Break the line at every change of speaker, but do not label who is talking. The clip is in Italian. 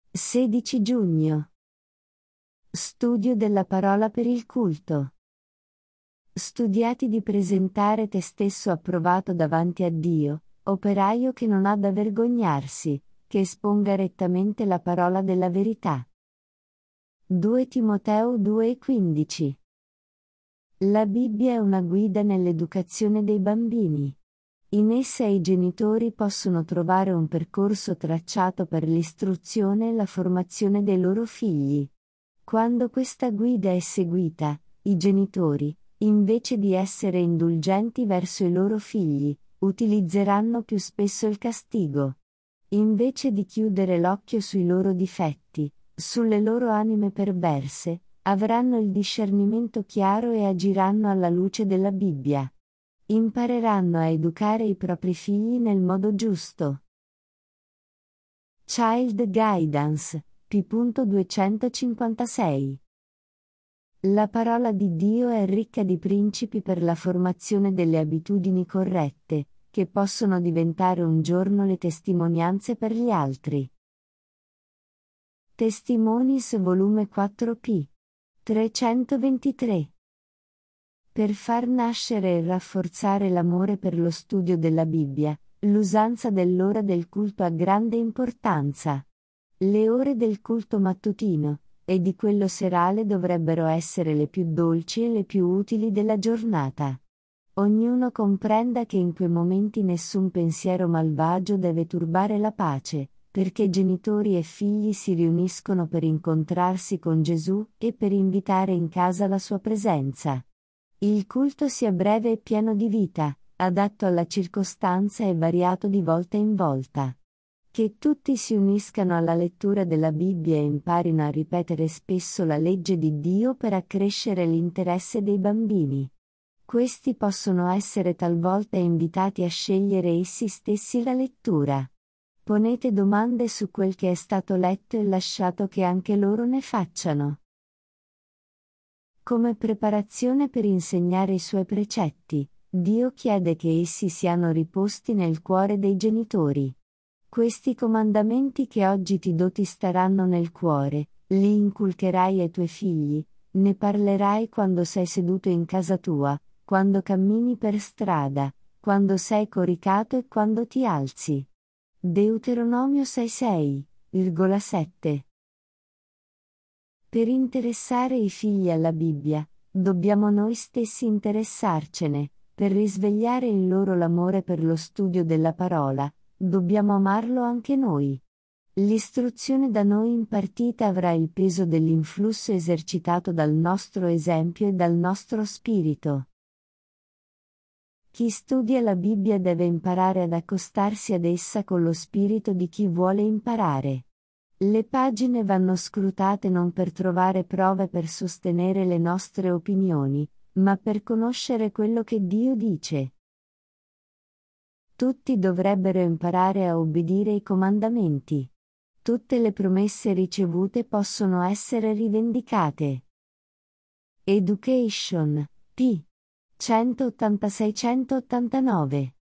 16 giugno. Studio della parola per il culto. Studiati di presentare te stesso approvato davanti a Dio, operaio che non ha da vergognarsi, che esponga rettamente la parola della verità. 2 Timoteo 2,15. La Bibbia è una guida nell'educazione dei bambini. In essa i genitori possono trovare un percorso tracciato per l'istruzione e la formazione dei loro figli. Quando questa guida è seguita, i genitori, invece di essere indulgenti verso i loro figli, utilizzeranno più spesso il castigo. Invece di chiudere l'occhio sui loro difetti, sulle loro anime perverse, avranno il discernimento chiaro e agiranno alla luce della Bibbia. Impareranno a educare i propri figli nel modo giusto. Child Guidance, p.256. La parola di Dio è ricca di principi per la formazione delle abitudini corrette, che possono diventare un giorno le testimonianze per gli altri. Testimonies volume 4p. 323. Per far nascere e rafforzare l'amore per lo studio della Bibbia, l'usanza dell'ora del culto ha grande importanza. Le ore del culto mattutino e di quello serale dovrebbero essere le più dolci e le più utili della giornata. Ognuno comprenda che in quei momenti nessun pensiero malvagio deve turbare la pace, perché genitori e figli si riuniscono per incontrarsi con Gesù e per invitare in casa la sua presenza. Il culto sia breve e pieno di vita, adatto alla circostanza e variato di volta in volta. Che tutti si uniscano alla lettura della Bibbia e imparino a ripetere spesso la legge di Dio per accrescere l'interesse dei bambini. Questi possono essere talvolta invitati a scegliere essi stessi la lettura. Ponete domande su quel che è stato letto e lasciato che anche loro ne facciano. Come preparazione per insegnare i suoi precetti, Dio chiede che essi siano riposti nel cuore dei genitori. Questi comandamenti che oggi ti do ti staranno nel cuore, li inculcherai ai tuoi figli, ne parlerai quando sei seduto in casa tua, quando cammini per strada, quando sei coricato e quando ti alzi. Deuteronomio 6,7. Per interessare i figli alla Bibbia, dobbiamo noi stessi interessarcene, per risvegliare in loro l'amore per lo studio della parola, dobbiamo amarlo anche noi. L'istruzione da noi impartita avrà il peso dell'influsso esercitato dal nostro esempio e dal nostro spirito. Chi studia la Bibbia deve imparare ad accostarsi ad essa con lo spirito di chi vuole imparare. Le pagine vanno scrutate non per trovare prove per sostenere le nostre opinioni, ma per conoscere quello che Dio dice. Tutti dovrebbero imparare a obbedire ai comandamenti. Tutte le promesse ricevute possono essere rivendicate. Education, p. 186-189.